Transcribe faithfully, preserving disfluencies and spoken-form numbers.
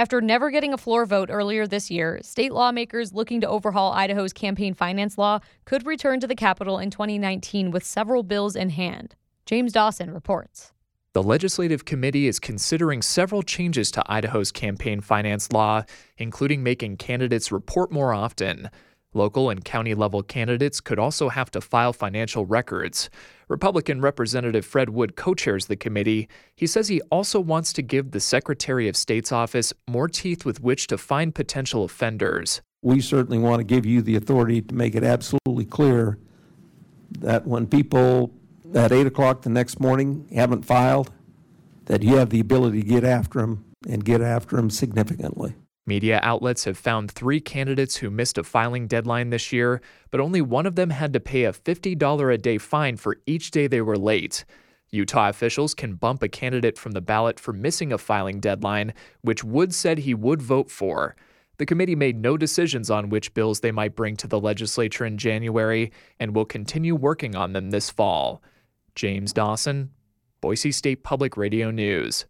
After never getting a floor vote earlier this year, state lawmakers looking to overhaul Idaho's campaign finance law could return to the Capitol in twenty nineteen with several bills in hand. James Dawson reports. The Legislative Committee is considering several changes to Idaho's campaign finance law, including making candidates report more often. Local and county-level candidates could also have to file financial records. Republican Representative Fred Wood co-chairs the committee. He says he also wants to give the Secretary of State's office more teeth with which to find potential offenders. We certainly want to give you the authority to make it absolutely clear that when people at eight o'clock the next morning haven't filed, that you have the ability to get after them and get after them significantly. Media outlets have found three candidates who missed a filing deadline this year, but only one of them had to pay a fifty dollars a day fine for each day they were late. Utah officials can bump a candidate from the ballot for missing a filing deadline, which Wood said he would vote for. The committee made no decisions on which bills they might bring to the legislature in January and will continue working on them this fall. James Dawson, Boise State Public Radio News.